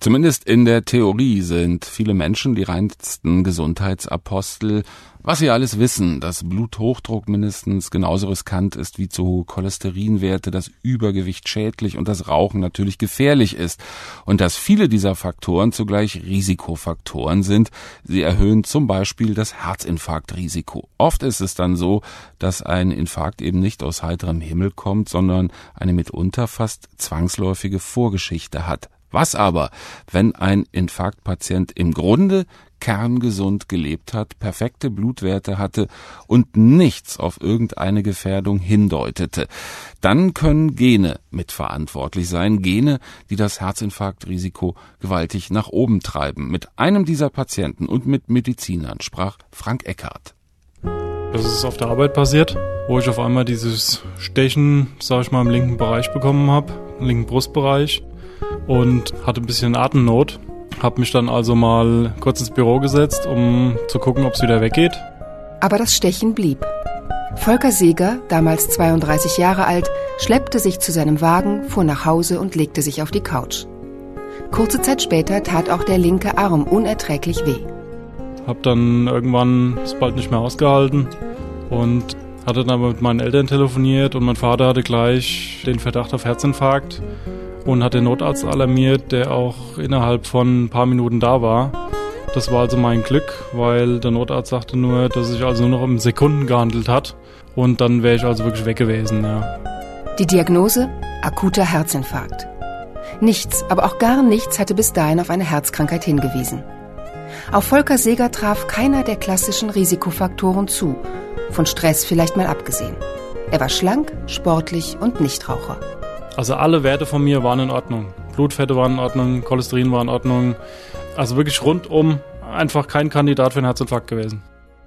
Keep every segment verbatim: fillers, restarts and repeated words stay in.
Zumindest in der Theorie sind viele Menschen die reinsten Gesundheitsapostel. Was sie alles wissen, dass Bluthochdruck mindestens genauso riskant ist wie zu hohe Cholesterinwerte, dass Übergewicht schädlich und das Rauchen natürlich gefährlich ist und dass viele dieser Faktoren zugleich Risikofaktoren sind. Sie erhöhen zum Beispiel das Herzinfarktrisiko. Oft ist es dann so, dass ein Infarkt eben nicht aus heiterem Himmel kommt, sondern eine mitunter fast zwangsläufige Vorgeschichte hat. Was aber, wenn ein Infarktpatient im Grunde kerngesund gelebt hat, perfekte Blutwerte hatte und nichts auf irgendeine Gefährdung hindeutete? Dann können Gene mitverantwortlich sein, Gene, die das Herzinfarktrisiko gewaltig nach oben treiben. Mit einem dieser Patienten und mit Medizinern sprach Frank Eckhardt. Das ist auf der Arbeit passiert, wo ich auf einmal dieses Stechen, sag ich mal, im linken Bereich bekommen habe, im linken Brustbereich. Und hatte ein bisschen Atemnot. Habe mich dann also mal kurz ins Büro gesetzt, um zu gucken, ob es wieder weggeht. Aber das Stechen blieb. Volker Seeger, damals zweiunddreißig Jahre alt, schleppte sich zu seinem Wagen, fuhr nach Hause und legte sich auf die Couch. Kurze Zeit später tat auch der linke Arm unerträglich weh. Hab dann irgendwann es bald nicht mehr ausgehalten und hatte dann mit meinen Eltern telefoniert und mein Vater hatte gleich den Verdacht auf Herzinfarkt. Und hat den Notarzt alarmiert, der auch innerhalb von ein paar Minuten da war. Das war also mein Glück, weil der Notarzt sagte nur, dass es sich also nur noch um Sekunden gehandelt hat. Und dann wäre ich also wirklich weg gewesen, ja. Die Diagnose? Akuter Herzinfarkt. Nichts, aber auch gar nichts hatte bis dahin auf eine Herzkrankheit hingewiesen. Auf Volker Seeger traf keiner der klassischen Risikofaktoren zu, von Stress vielleicht mal abgesehen. Er war schlank, sportlich und Nichtraucher. Also alle Werte von mir waren in Ordnung. Blutfette waren in Ordnung, Cholesterin war in Ordnung. Also wirklich rundum einfach kein Kandidat für einen Herzinfarkt gewesen.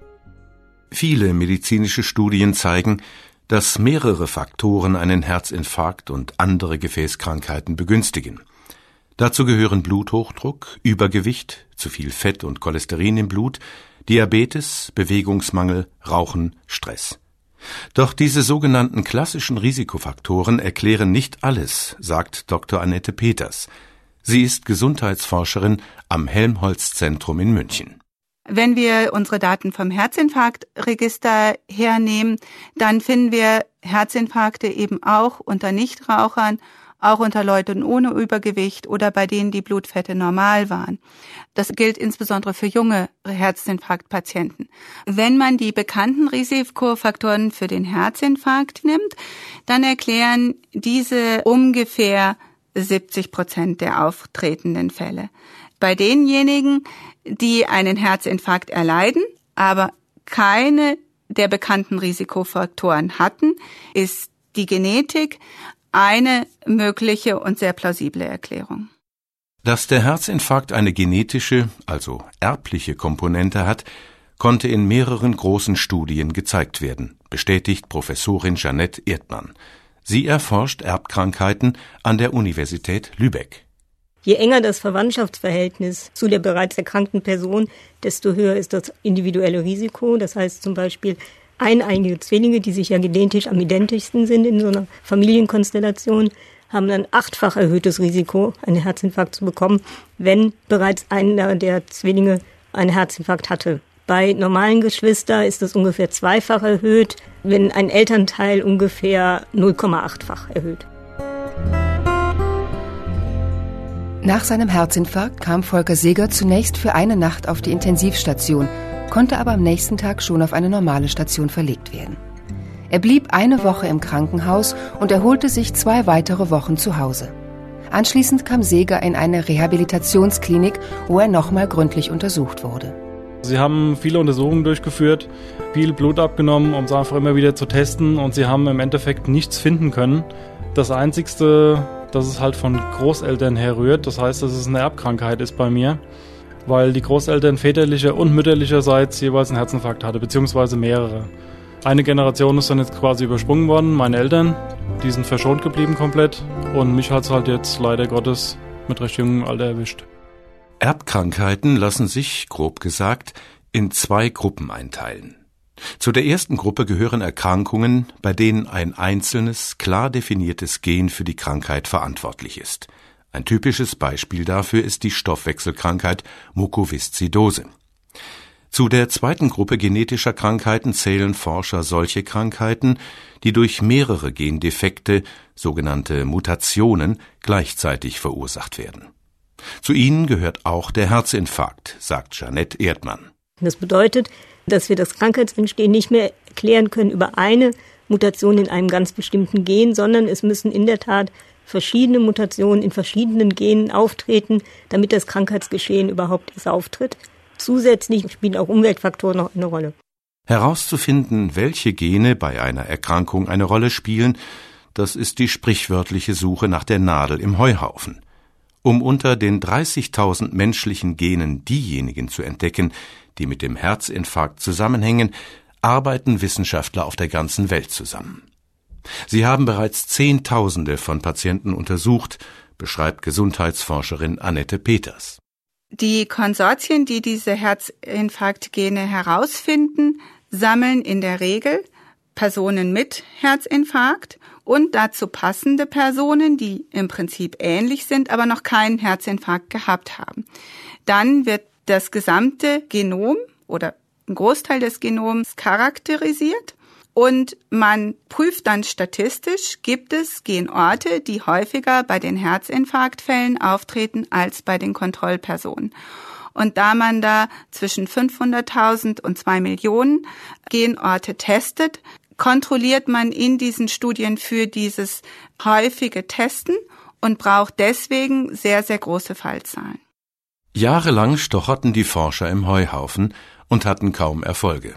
Viele medizinische Studien zeigen, dass mehrere Faktoren einen Herzinfarkt und andere Gefäßkrankheiten begünstigen. Dazu gehören Bluthochdruck, Übergewicht, zu viel Fett und Cholesterin im Blut, Diabetes, Bewegungsmangel, Rauchen, Stress. Doch diese sogenannten klassischen Risikofaktoren erklären nicht alles, sagt Doktor Annette Peters. Sie ist Gesundheitsforscherin am Helmholtz-Zentrum in München. Wenn wir unsere Daten vom Herzinfarktregister hernehmen, dann finden wir Herzinfarkte eben auch unter Nichtrauchern, auch unter Leuten ohne Übergewicht oder bei denen die Blutfette normal waren. Das gilt insbesondere für junge Herzinfarktpatienten. Wenn man die bekannten Risikofaktoren für den Herzinfarkt nimmt, dann erklären diese ungefähr siebzig Prozent der auftretenden Fälle. Bei denjenigen, die einen Herzinfarkt erleiden, aber keine der bekannten Risikofaktoren hatten, ist die Genetik eine mögliche und sehr plausible Erklärung. Dass der Herzinfarkt eine genetische, also erbliche Komponente hat, konnte in mehreren großen Studien gezeigt werden, bestätigt Professorin Jeanette Erdmann. Sie erforscht Erbkrankheiten an der Universität Lübeck. Je enger das Verwandtschaftsverhältnis zu der bereits erkrankten Person, desto höher ist das individuelle Risiko. Das heißt zum Beispiel eineiige Zwillinge, die sich ja genetisch am identischsten sind in so einer Familienkonstellation, haben ein achtfach erhöhtes Risiko, einen Herzinfarkt zu bekommen, wenn bereits einer der Zwillinge einen Herzinfarkt hatte. Bei normalen Geschwistern ist das ungefähr zweifach erhöht, wenn ein Elternteil ungefähr null Komma achtfach erhöht. Nach seinem Herzinfarkt kam Volker Seeger zunächst für eine Nacht auf die Intensivstation, konnte aber am nächsten Tag schon auf eine normale Station verlegt werden. Er blieb eine Woche im Krankenhaus und erholte sich zwei weitere Wochen zu Hause. Anschließend kam Seeger in eine Rehabilitationsklinik, wo er nochmal gründlich untersucht wurde. Sie haben viele Untersuchungen durchgeführt, viel Blut abgenommen, um es einfach immer wieder zu testen, und sie haben im Endeffekt nichts finden können. Das Einzigste, dass es halt von Großeltern herrührt, das heißt, dass es eine Erbkrankheit ist bei mir, weil die Großeltern väterlicher und mütterlicherseits jeweils einen Herzinfarkt hatte, beziehungsweise mehrere. Eine Generation ist dann jetzt quasi übersprungen worden, meine Eltern, die sind verschont geblieben komplett, und mich hat es halt jetzt leider Gottes mit recht jungem Alter erwischt. Erbkrankheiten lassen sich, grob gesagt, in zwei Gruppen einteilen. Zu der ersten Gruppe gehören Erkrankungen, bei denen ein einzelnes, klar definiertes Gen für die Krankheit verantwortlich ist. Ein typisches Beispiel dafür ist die Stoffwechselkrankheit Mukoviszidose. Zu der zweiten Gruppe genetischer Krankheiten zählen Forscher solche Krankheiten, die durch mehrere Gendefekte, sogenannte Mutationen, gleichzeitig verursacht werden. Zu ihnen gehört auch der Herzinfarkt, sagt Jeanette Erdmann. Das bedeutet, dass wir das Krankheitsentstehen nicht mehr erklären können über eine Mutation in einem ganz bestimmten Gen, sondern es müssen in der Tat verschiedene Mutationen in verschiedenen Genen auftreten, damit das Krankheitsgeschehen überhaupt erst auftritt. Zusätzlich spielen auch Umweltfaktoren noch eine Rolle. Herauszufinden, welche Gene bei einer Erkrankung eine Rolle spielen, das ist die sprichwörtliche Suche nach der Nadel im Heuhaufen. Um unter den dreißigtausend menschlichen Genen diejenigen zu entdecken, die mit dem Herzinfarkt zusammenhängen, arbeiten Wissenschaftler auf der ganzen Welt zusammen. Sie haben bereits Zehntausende von Patienten untersucht, beschreibt Gesundheitsforscherin Annette Peters. Die Konsortien, die diese Herzinfarktgene herausfinden, sammeln in der Regel Personen mit Herzinfarkt und dazu passende Personen, die im Prinzip ähnlich sind, aber noch keinen Herzinfarkt gehabt haben. Dann wird das gesamte Genom oder ein Großteil des Genoms charakterisiert und man prüft dann statistisch, gibt es Genorte, die häufiger bei den Herzinfarktfällen auftreten als bei den Kontrollpersonen. Und da man da zwischen fünfhunderttausend und zwei Millionen Genorte testet, kontrolliert man in diesen Studien für dieses häufige Testen und braucht deswegen sehr, sehr große Fallzahlen. Jahrelang stocherten die Forscher im Heuhaufen und hatten kaum Erfolge.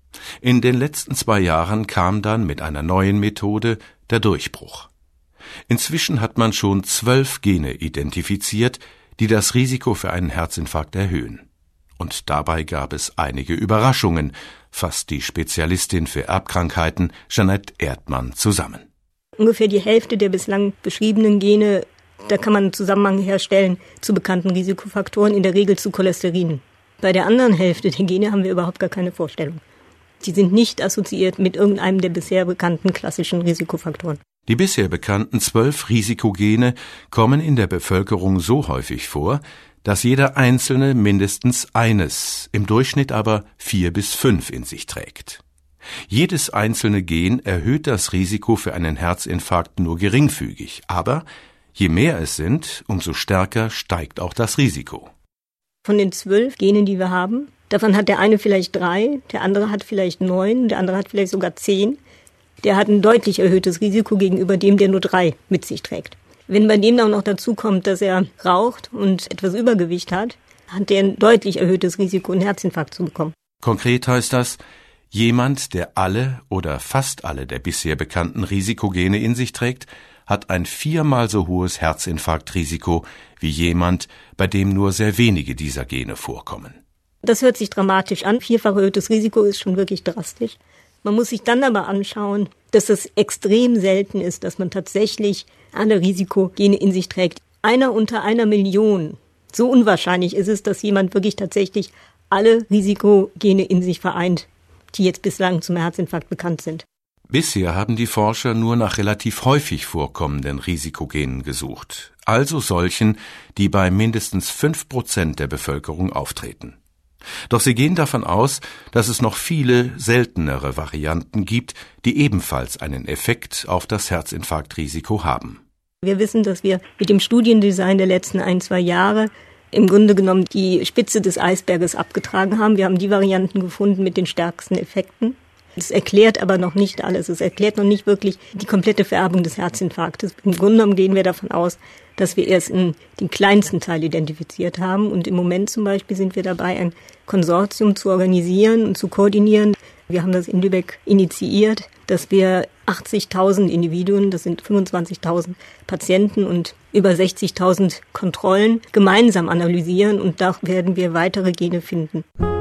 In den letzten zwei Jahren kam dann mit einer neuen Methode der Durchbruch. Inzwischen hat man schon zwölf Gene identifiziert, die das Risiko für einen Herzinfarkt erhöhen. Und dabei gab es einige Überraschungen, fasst die Spezialistin für Erbkrankheiten Jeanette Erdmann zusammen. Ungefähr die Hälfte der bislang beschriebenen Gene, da kann man einen Zusammenhang herstellen zu bekannten Risikofaktoren, in der Regel zu Cholesterin. Bei der anderen Hälfte der Gene haben wir überhaupt gar keine Vorstellung. Die sind nicht assoziiert mit irgendeinem der bisher bekannten klassischen Risikofaktoren. Die bisher bekannten zwölf Risikogene kommen in der Bevölkerung so häufig vor, dass jeder einzelne mindestens eines, im Durchschnitt aber vier bis fünf in sich trägt. Jedes einzelne Gen erhöht das Risiko für einen Herzinfarkt nur geringfügig, aber je mehr es sind, umso stärker steigt auch das Risiko. Von den zwölf Genen, die wir haben, davon hat der eine vielleicht drei, der andere hat vielleicht neun, der andere hat vielleicht sogar zehn. Der hat ein deutlich erhöhtes Risiko gegenüber dem, der nur drei mit sich trägt. Wenn bei dem auch noch dazu kommt, dass er raucht und etwas Übergewicht hat, hat der ein deutlich erhöhtes Risiko, einen Herzinfarkt zu bekommen. Konkret heißt das, jemand, der alle oder fast alle der bisher bekannten Risikogene in sich trägt, hat ein viermal so hohes Herzinfarktrisiko wie jemand, bei dem nur sehr wenige dieser Gene vorkommen. Das hört sich dramatisch an. Vierfach erhöhtes Risiko ist schon wirklich drastisch. Man muss sich dann aber anschauen, dass es extrem selten ist, dass man tatsächlich alle Risikogene in sich trägt. Einer unter einer Million. So unwahrscheinlich ist es, dass jemand wirklich tatsächlich alle Risikogene in sich vereint, die jetzt bislang zum Herzinfarkt bekannt sind. Bisher haben die Forscher nur nach relativ häufig vorkommenden Risikogenen gesucht, also solchen, die bei mindestens fünf Prozent der Bevölkerung auftreten. Doch sie gehen davon aus, dass es noch viele seltenere Varianten gibt, die ebenfalls einen Effekt auf das Herzinfarktrisiko haben. Wir wissen, dass wir mit dem Studiendesign der letzten ein, zwei Jahre im Grunde genommen die Spitze des Eisberges abgetragen haben. Wir haben die Varianten gefunden mit den stärksten Effekten. Es erklärt aber noch nicht alles. Es erklärt noch nicht wirklich die komplette Vererbung des Herzinfarktes. Im Grunde genommen gehen wir davon aus, dass wir erst in den kleinsten Teil identifiziert haben. Und im Moment zum Beispiel sind wir dabei, ein Konsortium zu organisieren und zu koordinieren. Wir haben das in Lübeck initiiert, dass wir achtzigtausend Individuen, das sind fünfundzwanzigtausend Patienten und über sechzigtausend Kontrollen gemeinsam analysieren. Und da werden wir weitere Gene finden.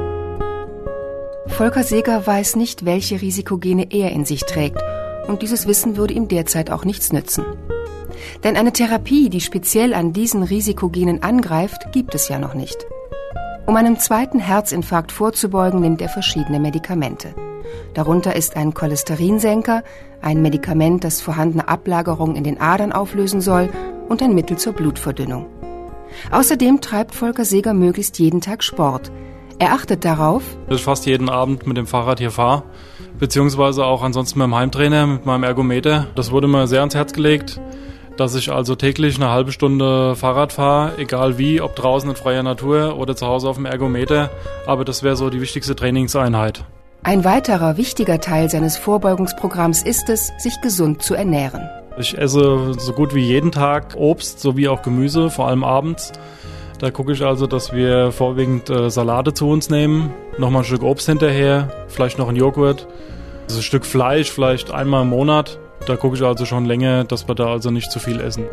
Volker Seeger weiß nicht, welche Risikogene er in sich trägt, und dieses Wissen würde ihm derzeit auch nichts nützen. Denn eine Therapie, die speziell an diesen Risikogenen angreift, gibt es ja noch nicht. Um einem zweiten Herzinfarkt vorzubeugen, nimmt er verschiedene Medikamente. Darunter ist ein Cholesterinsenker, ein Medikament, das vorhandene Ablagerung in den Adern auflösen soll, und ein Mittel zur Blutverdünnung. Außerdem treibt Volker Seeger möglichst jeden Tag Sport. Er achtet darauf, dass ich fast jeden Abend mit dem Fahrrad hier fahre, beziehungsweise auch ansonsten mit dem Heimtrainer, mit meinem Ergometer. Das wurde mir sehr ans Herz gelegt, dass ich also täglich eine halbe Stunde Fahrrad fahre, egal wie, ob draußen in freier Natur oder zu Hause auf dem Ergometer. Aber das wäre so die wichtigste Trainingseinheit. Ein weiterer wichtiger Teil seines Vorbeugungsprogramms ist es, sich gesund zu ernähren. Ich esse so gut wie jeden Tag Obst sowie auch Gemüse, vor allem abends. Da gucke ich also, dass wir vorwiegend äh, Salate zu uns nehmen, nochmal ein Stück Obst hinterher, vielleicht noch ein Joghurt, also ein Stück Fleisch, vielleicht einmal im Monat. Da gucke ich also schon länger, dass wir da also nicht zu viel essen.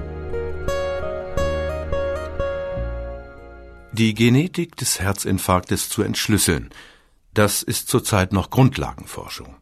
Die Genetik des Herzinfarktes zu entschlüsseln, das ist zurzeit noch Grundlagenforschung.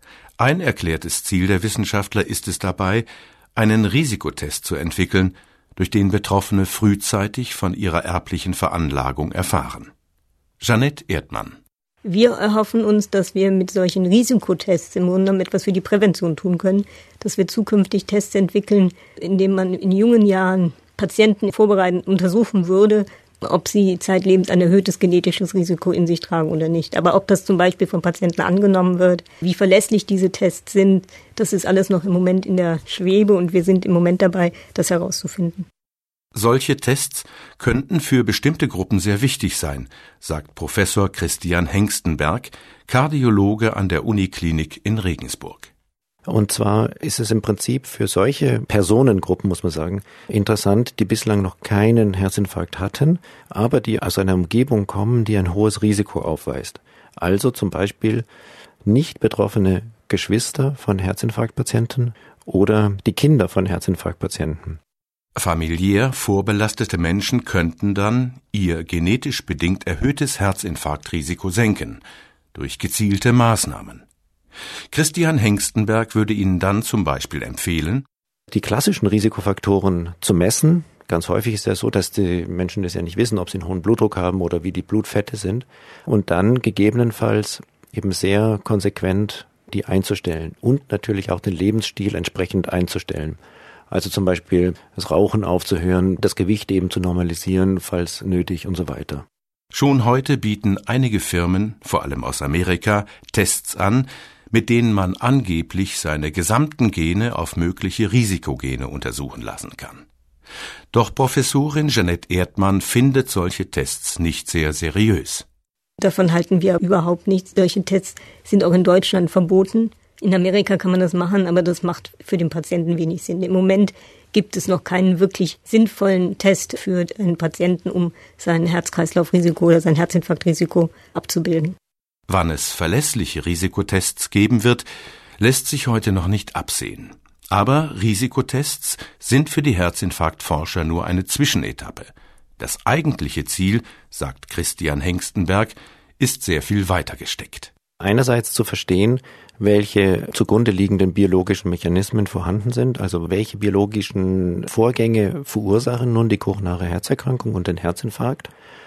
Ein erklärtes Ziel der Wissenschaftler ist es dabei, einen Risikotest zu entwickeln, durch den Betroffene frühzeitig von ihrer erblichen Veranlagung erfahren. Jeanette Erdmann. Wir erhoffen uns, dass wir mit solchen Risikotests im Grunde genommen etwas für die Prävention tun können, dass wir zukünftig Tests entwickeln, indem man in jungen Jahren Patienten vorbereitend untersuchen würde, ob sie zeitlebens ein erhöhtes genetisches Risiko in sich tragen oder nicht. Aber ob das zum Beispiel von Patienten angenommen wird, wie verlässlich diese Tests sind, das ist alles noch im Moment in der Schwebe und wir sind im Moment dabei, das herauszufinden. Solche Tests könnten für bestimmte Gruppen sehr wichtig sein, sagt Professor Christian Hengstenberg, Kardiologe an der Uniklinik in Regensburg. Und zwar ist es im Prinzip für solche Personengruppen, muss man sagen, interessant, die bislang noch keinen Herzinfarkt hatten, aber die aus einer Umgebung kommen, die ein hohes Risiko aufweist. Also zum Beispiel nicht betroffene Geschwister von Herzinfarktpatienten oder die Kinder von Herzinfarktpatienten. Familiär vorbelastete Menschen könnten dann ihr genetisch bedingt erhöhtes Herzinfarktrisiko senken, durch gezielte Maßnahmen. Christian Hengstenberg würde Ihnen dann zum Beispiel empfehlen, die klassischen Risikofaktoren zu messen. Ganz häufig ist es ja so, dass die Menschen das ja nicht wissen, ob sie einen hohen Blutdruck haben oder wie die Blutfette sind. Und dann gegebenenfalls eben sehr konsequent die einzustellen und natürlich auch den Lebensstil entsprechend einzustellen. Also zum Beispiel das Rauchen aufzuhören, das Gewicht eben zu normalisieren, falls nötig und so weiter. Schon heute bieten einige Firmen, vor allem aus Amerika, Tests an, mit denen man angeblich seine gesamten Gene auf mögliche Risikogene untersuchen lassen kann. Doch Professorin Jeanette Erdmann findet solche Tests nicht sehr seriös. Davon halten wir überhaupt nichts. Solche Tests sind auch in Deutschland verboten. In Amerika kann man das machen, aber das macht für den Patienten wenig Sinn. Im Moment gibt es noch keinen wirklich sinnvollen Test für einen Patienten, um sein Herz-Kreislauf-Risiko oder sein Herzinfarktrisiko abzubilden. Wann es verlässliche Risikotests geben wird, lässt sich heute noch nicht absehen. Aber Risikotests sind für die Herzinfarktforscher nur eine Zwischenetappe. Das eigentliche Ziel, sagt Christian Hengstenberg, ist sehr viel weiter gesteckt. Einerseits zu verstehen, welche zugrunde liegenden biologischen Mechanismen vorhanden sind, also welche biologischen Vorgänge verursachen nun die koronare Herzerkrankung und den Herzinfarkt.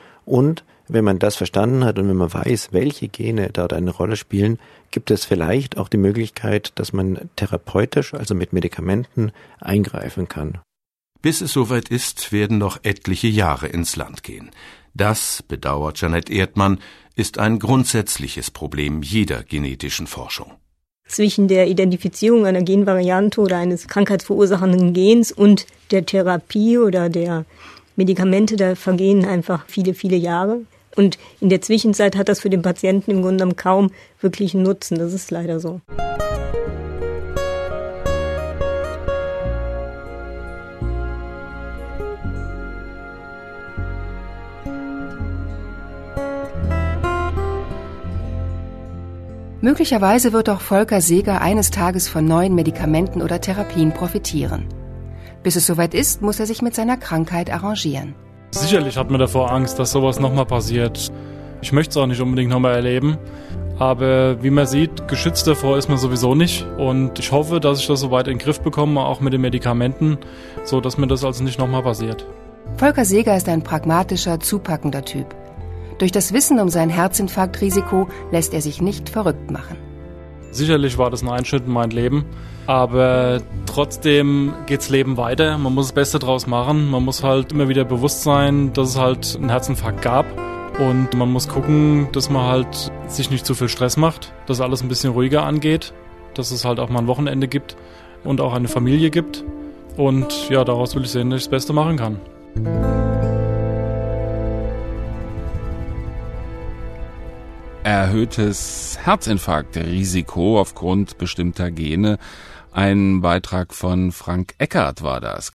Und wenn man das verstanden hat und wenn man weiß, welche Gene dort eine Rolle spielen, gibt es vielleicht auch die Möglichkeit, dass man therapeutisch, also mit Medikamenten, eingreifen kann. Bis es soweit ist, werden noch etliche Jahre ins Land gehen. Das, bedauert Jeanette Erdmann, ist ein grundsätzliches Problem jeder genetischen Forschung. Zwischen der Identifizierung einer Genvariante oder eines krankheitsverursachenden Gens und der Therapie oder der Medikamente, da vergehen einfach viele, viele Jahre. Und in der Zwischenzeit hat das für den Patienten im Grunde genommen kaum wirklich einen Nutzen. Das ist leider so. Möglicherweise wird auch Volker Seeger eines Tages von neuen Medikamenten oder Therapien profitieren. Bis es soweit ist, muss er sich mit seiner Krankheit arrangieren. Sicherlich hat man davor Angst, dass sowas nochmal passiert. Ich möchte es auch nicht unbedingt nochmal erleben. Aber wie man sieht, geschützt davor ist man sowieso nicht. Und ich hoffe, dass ich das soweit in den Griff bekomme, auch mit den Medikamenten, so dass mir das also nicht nochmal passiert. Volker Seeger ist ein pragmatischer, zupackender Typ. Durch das Wissen um sein Herzinfarktrisiko lässt er sich nicht verrückt machen. Sicherlich war das ein Einschnitt in mein Leben, aber trotzdem geht's Leben weiter. Man muss das Beste draus machen. Man muss halt immer wieder bewusst sein, dass es halt einen Herzinfarkt gab. Und man muss gucken, dass man halt sich nicht zu viel Stress macht, dass alles ein bisschen ruhiger angeht, dass es halt auch mal ein Wochenende gibt und auch eine Familie gibt. Und ja, daraus will ich sehen, dass ich das Beste machen kann. Erhöhtes Herzinfarktrisiko aufgrund bestimmter Gene. Ein Beitrag von Frank Eckert war das.